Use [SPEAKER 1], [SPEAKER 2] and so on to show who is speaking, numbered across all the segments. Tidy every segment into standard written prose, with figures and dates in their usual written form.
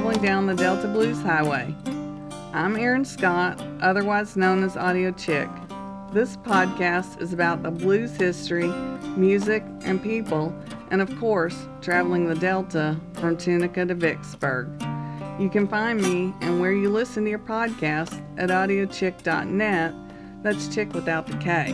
[SPEAKER 1] traveling down the Delta Blues Highway. I'm Erin Scott, otherwise known as Audio Chick. This podcast is about the blues history, music, and people, and of course, traveling the Delta from Tunica to Vicksburg. You can find me and where you listen to your podcast at audiochick.net. That's chick without the K.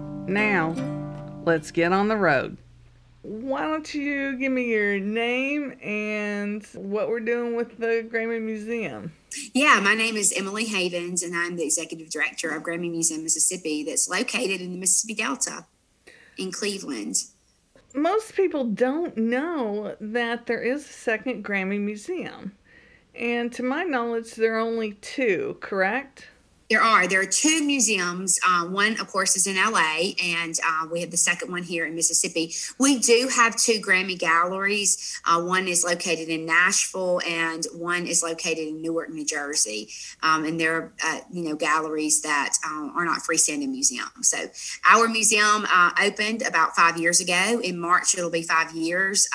[SPEAKER 1] Now, let's get on the road. Why don't you give me your name and what we're doing with the Grammy Museum?
[SPEAKER 2] Yeah, my name is Emily Havens, and I'm the executive director of Grammy Museum, Mississippi, that's located in the Mississippi Delta in Cleveland.
[SPEAKER 1] Most people don't know that there is a second Grammy Museum. And to my knowledge, there are only two, correct?
[SPEAKER 2] There are two museums. One, of course, is in LA, and we have the second one here in Mississippi. We do have two Grammy galleries. One is located in Nashville, and one is located in Newark, New Jersey. And they're, galleries that are not freestanding museums. So our museum opened about 5 years ago. In March, it'll be 5 years.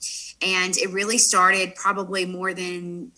[SPEAKER 2] And it really started probably more than,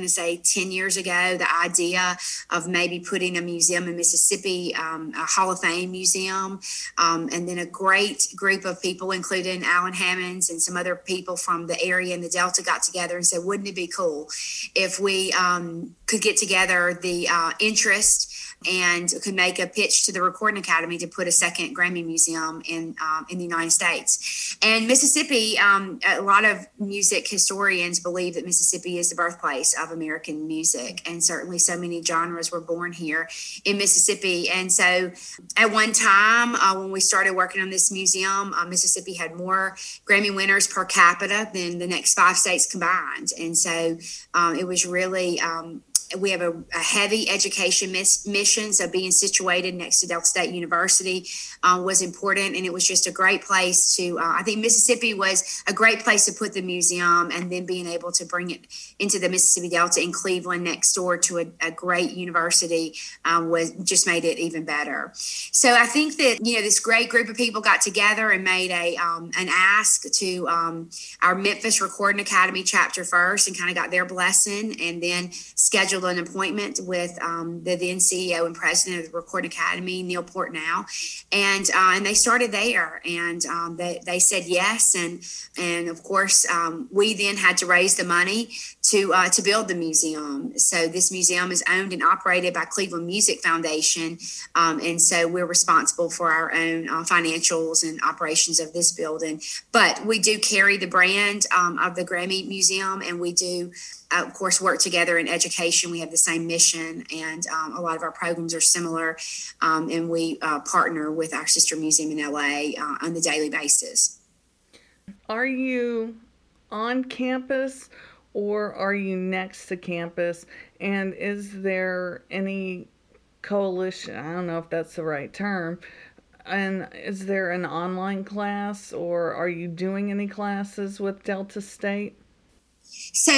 [SPEAKER 2] 10 years ago, the idea of maybe putting a museum in Mississippi, a Hall of Fame museum, and then a great group of people, including Alan Hammonds and some other people from the area in the Delta, got together and said, wouldn't it be cool if we could get together the interest and could make a pitch to the Recording Academy to put a second Grammy Museum in the United States. And Mississippi, a lot of music historians believe that Mississippi is the birthplace of American music, and certainly so many genres were born here in Mississippi. And so at one time, when we started working on this museum, Mississippi had more Grammy winners per capita than the next 5 states combined. And so it was really... we have a heavy education mission, so being situated next to Delta State University was important, and it was just a great place to, I think Mississippi was a great place to put the museum, and then being able to bring it into the Mississippi Delta in Cleveland next door to a great university was just made it even better. So I think that, this great group of people got together and made an ask to our Memphis Recording Academy chapter first, and kind of got their blessing, and then scheduled an appointment with the then CEO and president of the Recording Academy, Neil Portnow, and they started there, and they said yes, and of course we then had to raise the money to build the museum. So this museum is owned and operated by Cleveland Music Foundation, and so we're responsible for our own financials and operations of this building. But we do carry the brand of the Grammy Museum, and we do of course, work together in education. We have the same mission, and a lot of our programs are similar, and we partner with our sister museum in LA on a daily basis.
[SPEAKER 1] Are you on campus, or are you next to campus? And is there any coalition? I don't know if that's the right term. And is there an online class, or are you doing any classes with Delta State?
[SPEAKER 2] So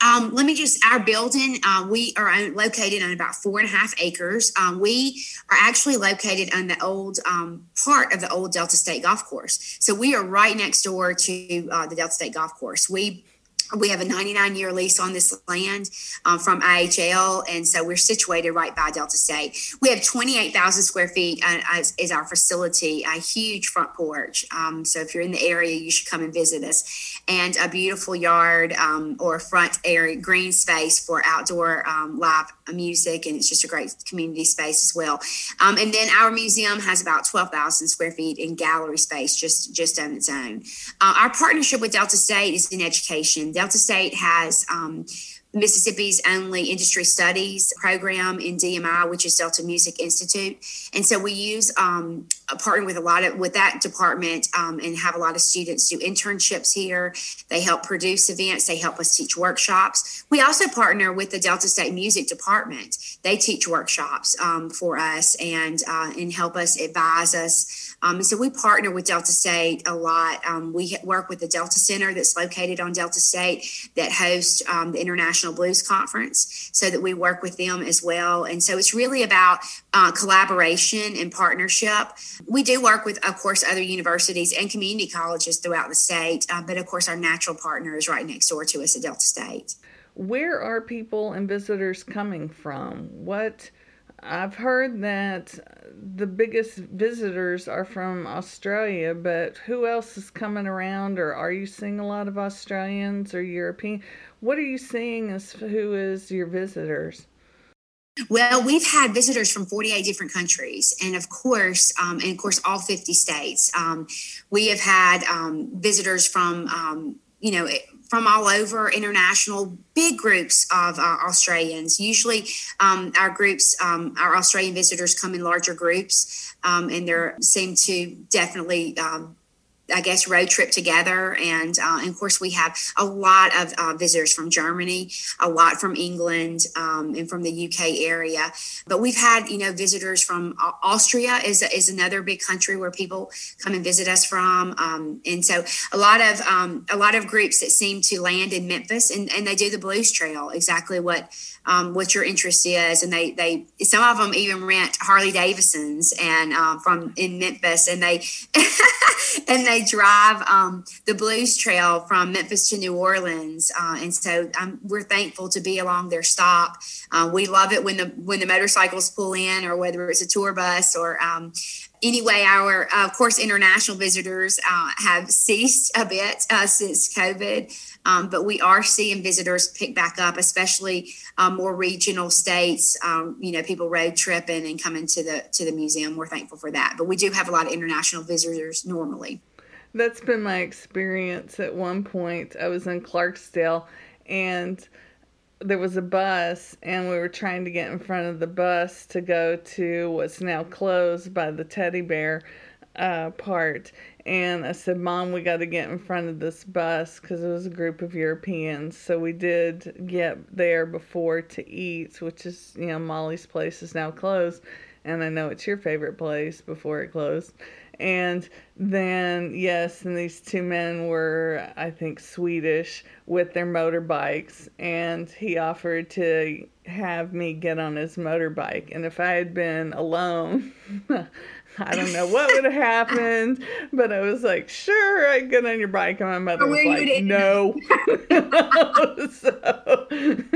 [SPEAKER 2] our building, we are located on about 4.5 acres. We are actually located on the old part of the old Delta State Golf Course. So we are right next door to the Delta State Golf Course. We have a 99-year lease on this land from IHL, and so we're situated right by Delta State. We have 28,000 square feet is our facility, a huge front porch. So if you're in the area, you should come and visit us. And a beautiful yard or front area, green space for outdoor live music, and it's just a great community space as well. And then our museum has about 12,000 square feet in gallery space just on its own. Our partnership with Delta State is in education. Delta State has Mississippi's only industry studies program in DMI, which is Delta Music Institute. And so we use partner with that department and have a lot of students do internships here. They help produce events. They help us teach workshops. We also partner with the Delta State Music Department. They teach workshops for us and help us, advise us. And so we partner with Delta State a lot. We work with the Delta Center that's located on Delta State that hosts the International Blues Conference, so that we work with them as well. And so it's really about collaboration and partnership. We do work with, of course, other universities and community colleges throughout the state, but of course our natural partner is right next door to us at Delta State.
[SPEAKER 1] where are people and visitors coming from? What I've heard that the biggest visitors are from Australia, but who else is coming around, or are you seeing a lot of Australians or European? What are you seeing as who is your visitors?
[SPEAKER 2] Well, we've had visitors from 48 different countries, and of course, all 50 states. We have had visitors from, from all over, international, big groups of Australians. Usually, our Australian visitors come in larger groups, and they seem to definitely I guess, road trip together. And of course, we have a lot of visitors from Germany, a lot from England, and from the UK area. But we've had, visitors from Austria is another big country where people come and visit us from. And so a lot of groups that seem to land in Memphis, and they do the Blues Trail, exactly what your interest is, and they some of them even rent Harley Davidsons and from in Memphis, and they and they drive the Blues Trail from Memphis to New Orleans, and so we're thankful to be along their stop. We love it when the motorcycles pull in, or whether it's a tour bus or. Anyway, our, of course, international visitors have ceased a bit since COVID, but we are seeing visitors pick back up, especially more regional states, people road tripping and coming to the museum. We're thankful for that. But we do have a lot of international visitors normally.
[SPEAKER 1] That's been my experience. At one point, I was in Clarksdale, and there was a bus, and we were trying to get in front of the bus to go to what's now closed by the teddy bear part. And I said, Mom, we got to get in front of this bus, because it was a group of Europeans. So we did get there before to eat, which is, Molly's place is now closed. And I know it's your favorite place before it closed. And then, yes, and these two men were, I think, Swedish with their motorbikes. And he offered to have me get on his motorbike. And if I had been alone, I don't know what would have happened. But I was like, sure, I get on your bike. And my mother was like, no. So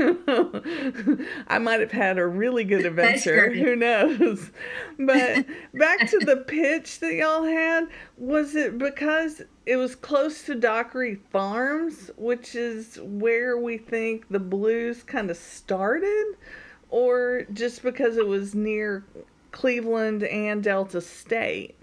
[SPEAKER 1] I might have had a really good adventure. Who knows? But back to the pitch that y'all had, was it because it was close to Dockery Farms, which is where we think the blues kind of started, or just because it was near Cleveland and Delta State?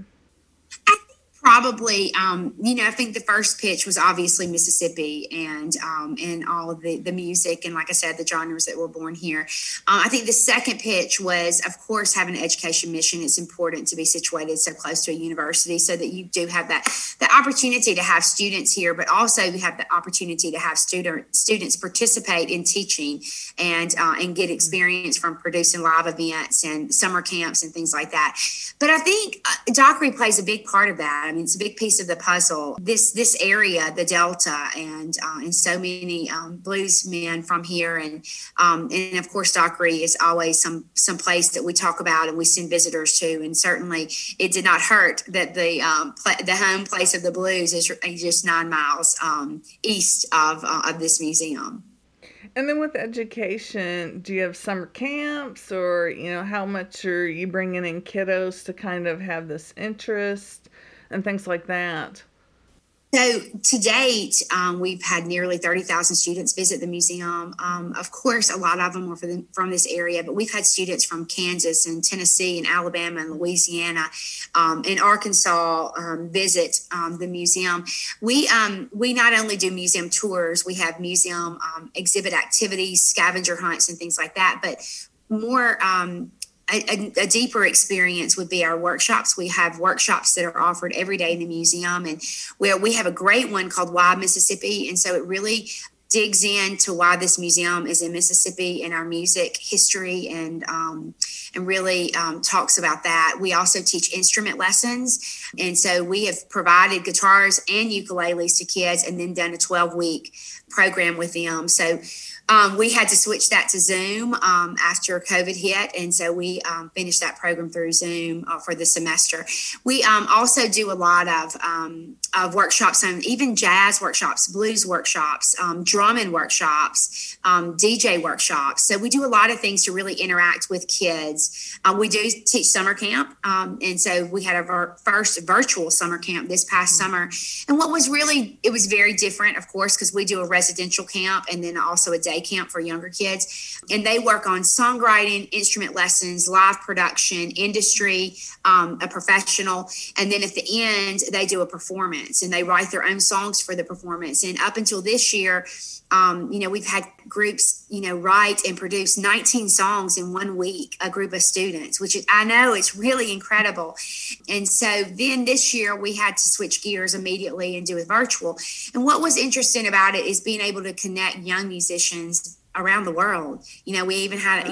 [SPEAKER 2] Probably, I think the first pitch was obviously Mississippi and all of the music and, like I said, the genres that were born here. I think the second pitch was, of course, having an education mission. It's important to be situated so close to a university so that you do have the opportunity to have students here, but also you have the opportunity to have students participate in teaching and get experience from producing live events and summer camps and things like that. But I think Dockery plays a big part of that. I mean, it's a big piece of the puzzle. This area, the Delta, and so many blues men from here, and of course, Dockery is always some place that we talk about and we send visitors to. And certainly, it did not hurt that the home place of the blues is just 9 miles east of this museum.
[SPEAKER 1] And then with education, do you have summer camps, or, how much are you bringing in kiddos to kind of have this interest and things like that?
[SPEAKER 2] So to date, we've had nearly 30,000 students visit the museum. Of course, a lot of them are from this area, but we've had students from Kansas and Tennessee and Alabama and Louisiana and Arkansas visit the museum. We not only do museum tours, we have museum exhibit activities, scavenger hunts, and things like that, but more a deeper experience would be our workshops. We have workshops that are offered every day in the museum, and we have a great one called Why Mississippi. And so it really digs into why this museum is in Mississippi and our music history, and really talks about that. We also teach instrument lessons. And so we have provided guitars and ukuleles to kids and then done a 12-week program with them. So We had to switch that to Zoom after COVID hit, and so we finished that program through Zoom for the semester. We also do a lot of workshops, and even jazz workshops, blues workshops, drumming workshops, DJ workshops. So we do a lot of things to really interact with kids. We do teach summer camp, and so we had our first virtual summer camp this past summer. And what was really, it was very different, of course, because we do a residential camp and then also a day camp for younger kids. And they work on songwriting, instrument lessons, live production, industry, a professional. And then at the end, they do a performance and they write their own songs for the performance. And up until this year, we've had groups, write and produce 19 songs in 1 week, a group of students, which is, I know it's really incredible. And so then this year we had to switch gears immediately and do it virtual. And what was interesting about it is being able to connect young musicians around the world. We even had,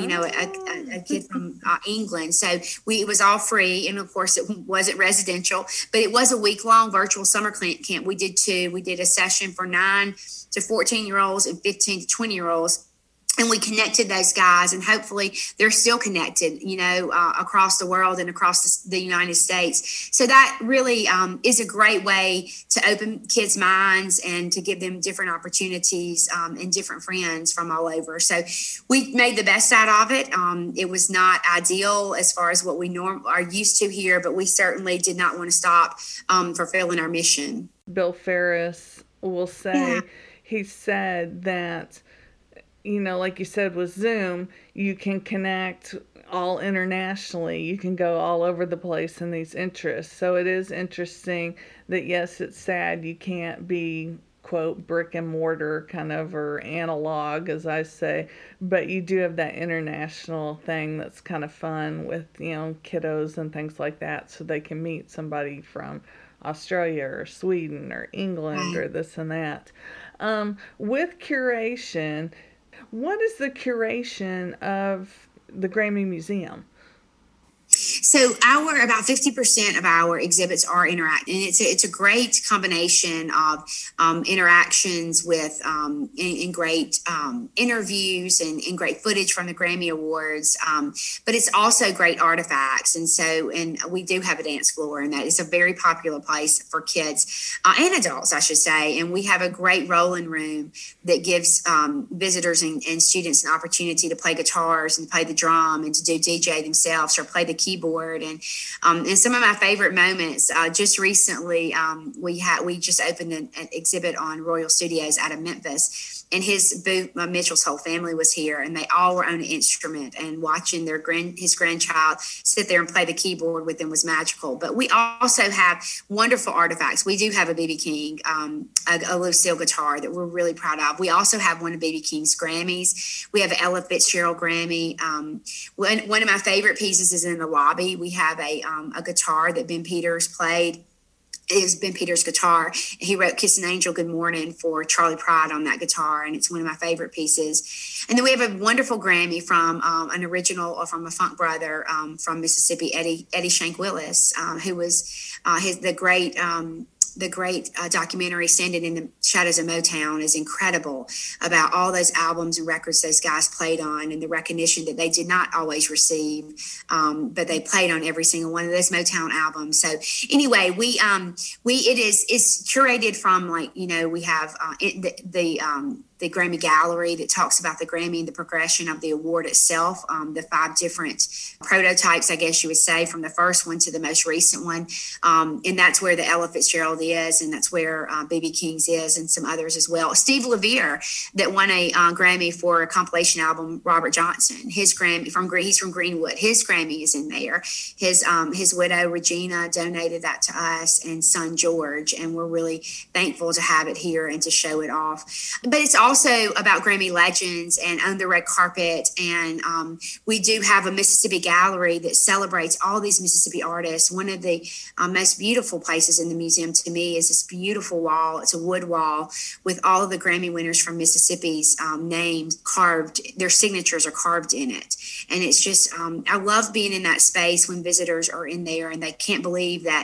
[SPEAKER 2] a kid from England. So it was all free. And of course it wasn't residential, but it was a week-long virtual summer camp. We did two. We did a session for 9 to 14-year-olds and 15 to 20-year-olds. And we connected those guys, and hopefully they're still connected, across the world and across the United States. So that really is a great way to open kids' minds and to give them different opportunities and different friends from all over. So we made the best out of it. It was not ideal as far as what we are used to here, but we certainly did not want to stop fulfilling our mission.
[SPEAKER 1] Bill Ferris will say, he said that, like you said, with Zoom, you can connect all internationally. You can go all over the place in these interests. So it is interesting that, yes, it's sad you can't be, quote, brick and mortar kind of, or analog, as I say, but you do have that international thing that's kind of fun with, kiddos and things like that, so they can meet somebody from Australia or Sweden or England or this and that. With curation, what is the curation of the Grammy Museum?
[SPEAKER 2] So about 50% of our exhibits are interactive, and it's a great combination of interactions with and great interviews and great footage from the Grammy Awards, but it's also great artifacts. And we do have a dance floor, and that is a very popular place for kids and adults, I should say. And we have a great rolling room that gives visitors and students an opportunity to play guitars and play the drum and to do DJ themselves or play the keyboard. And some of my favorite moments, just recently, we just opened an exhibit on Royal Studios out of Memphis, and his Mitchell's whole family was here, and they all were on an instrument, and watching his grandchild sit there and play the keyboard with them was magical. But we also have wonderful artifacts. We do have a B.B. King, a Lucille guitar that we're really proud of. We also have one of B.B. King's Grammys. We have an Ella Fitzgerald Grammy. One of my favorite pieces is in the lobby. We have a guitar that Ben Peters played. It was Ben Peters' guitar. He wrote Kiss an Angel, Good Morning for Charlie Pride on that guitar, and it's one of my favorite pieces. And then we have a wonderful Grammy from an original or from a funk brother from Mississippi, Eddie Shank Willis, who was the great documentary Standing in the Shadows of Motown is incredible about all those albums and records those guys played on and the recognition that they did not always receive, but they played on every single one of those Motown albums. So anyway, it's curated from, we have the Grammy Gallery that talks about the Grammy and the progression of the award itself, the 5 different prototypes, I guess you would say, from the first one to the most recent one. And that's where the Ella Fitzgerald is, and that's where B.B. King's is, and some others as well. Steve LeVere, that won a Grammy for a compilation album, Robert Johnson, his Grammy he's from Greenwood. His Grammy is in there. His widow, Regina, donated that to us, and son, George, and we're really thankful to have it here and to show it off. But it's also about Grammy legends and On the Red Carpet. And we do have a Mississippi gallery that celebrates all these Mississippi artists. One of the most beautiful places in the museum to me is this beautiful wall. It's a wood wall with all of the Grammy winners from Mississippi's names carved. Their signatures are carved in it. And it's just, I love being in that space when visitors are in there and they can't believe that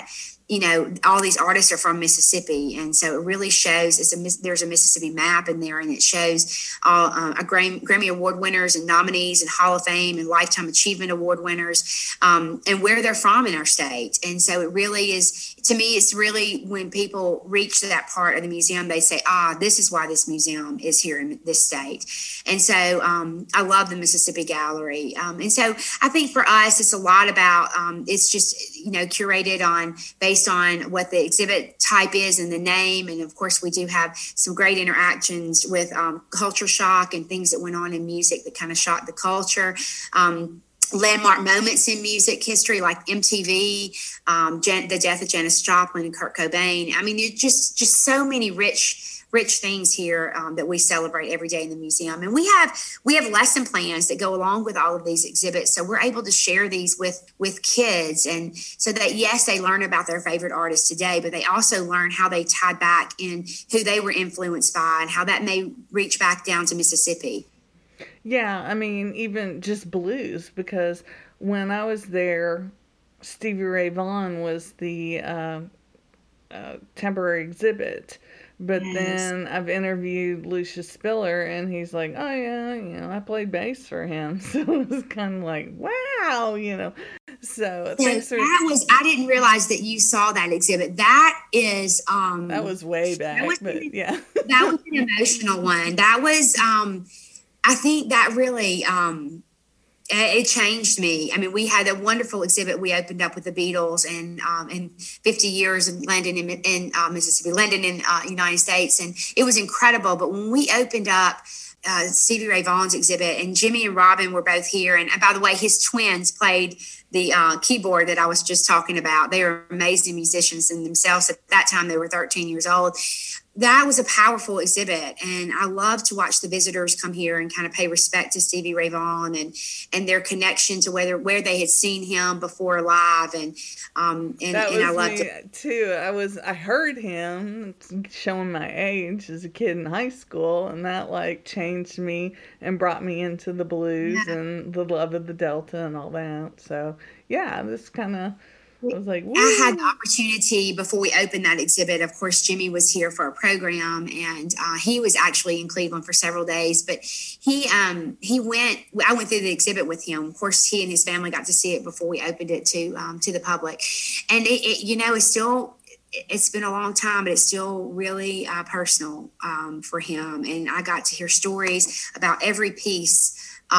[SPEAKER 2] all these artists are from Mississippi. And so it really shows, there's a Mississippi map in there, and it shows all Grammy Award winners and nominees and Hall of Fame and Lifetime Achievement Award winners, and where they're from in our state. And so it really is, to me, it's really when people reach to that part of the museum, they say, this is why this museum is here in this state. And so I love the Mississippi Gallery. And so I think for us, it's a lot about, it's just, curated based on what the exhibit type is and the name. And of course, we do have some great interactions with culture shock and things that went on in music that kind of shocked the culture. Landmark moments in music history like MTV, the death of Janis Joplin and Kurt Cobain. I mean, there's just so many rich things here that we celebrate every day in the museum. And we have lesson plans that go along with all of these exhibits. So we're able to share these with kids, and so that, yes, they learn about their favorite artists today, but they also learn how they tied back in who they were influenced by and how that may reach back down to Mississippi.
[SPEAKER 1] Yeah, I mean, even just blues, because when I was there, Stevie Ray Vaughan was the temporary exhibit. But then I've interviewed Lucius Spiller, and he's like, oh, yeah, I played bass for him. So it was kind of like, wow, So
[SPEAKER 2] I didn't realize that you saw that exhibit. That is...
[SPEAKER 1] that was way back, yeah.
[SPEAKER 2] That was an emotional one. That was... I think that really, it changed me. I mean, we had a wonderful exhibit we opened up with the Beatles in 50 years in London, in Mississippi, London in United States. And it was incredible. But when we opened up Stevie Ray Vaughan's exhibit, and Jimmy and Robin were both here. And by the way, his twins played the keyboard that I was just talking about. They are amazing musicians in themselves. At that time, they were 13 years old. That was a powerful exhibit, and I love to watch the visitors come here and kind of pay respect to Stevie Ray Vaughan and their connection to where they had seen him before live, and I loved it
[SPEAKER 1] too. I heard him, showing my age as a kid in high school, and that changed me and brought me into the blues and the love of the Delta and all that. So yeah, this kind of. I was like, woo.
[SPEAKER 2] I had the opportunity before we opened that exhibit. Of course, Jimmy was here for a program, and he was actually in Cleveland for several days. But I went through the exhibit with him. Of course, he and his family got to see it before we opened it to the public. And it's been a long time, but it's still really personal for him. And I got to hear stories about every piece.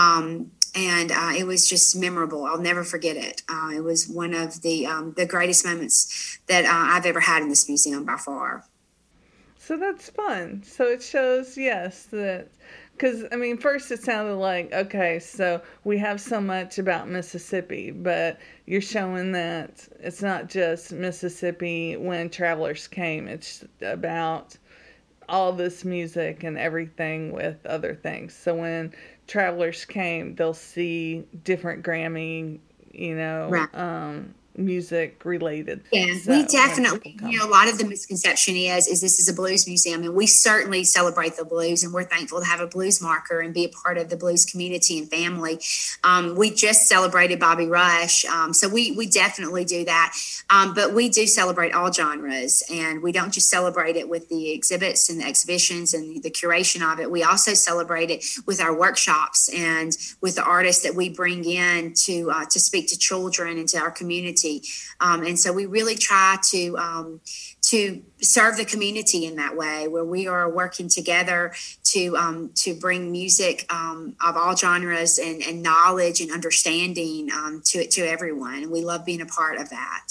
[SPEAKER 2] And it was just memorable. I'll never forget it. It was one of the greatest moments that I've ever had in this museum by far.
[SPEAKER 1] So that's fun. So it shows, yes, that, because, I mean, first it sounded like, okay, so we have so much about Mississippi, but you're showing that it's not just Mississippi when travelers came. It's about all this music and everything with other things. So when travelers came, they'll see different Grammy,
[SPEAKER 2] right.
[SPEAKER 1] Music related.
[SPEAKER 2] Yeah, so we definitely, a lot of the misconception is this is a blues museum, and we certainly celebrate the blues, and we're thankful to have a blues marker and be a part of the blues community and family. We just celebrated Bobby Rush, so we definitely do that. But we do celebrate all genres, and we don't just celebrate it with the exhibits and the exhibitions and the curation of it. We also celebrate it with our workshops and with the artists that we bring in to speak to children and to our community. And so we really try to serve the community in that way, where we are working together to bring music of all genres and knowledge and understanding to everyone. And we love being a part of that.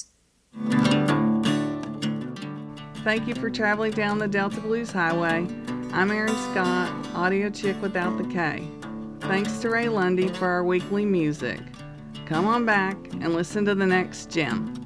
[SPEAKER 1] Thank you for traveling down the Delta Blues Highway. I'm Erin Scott, Audio Chick without the K. Thanks to Ray Lundy for our weekly music. Come on back and listen to the next gem.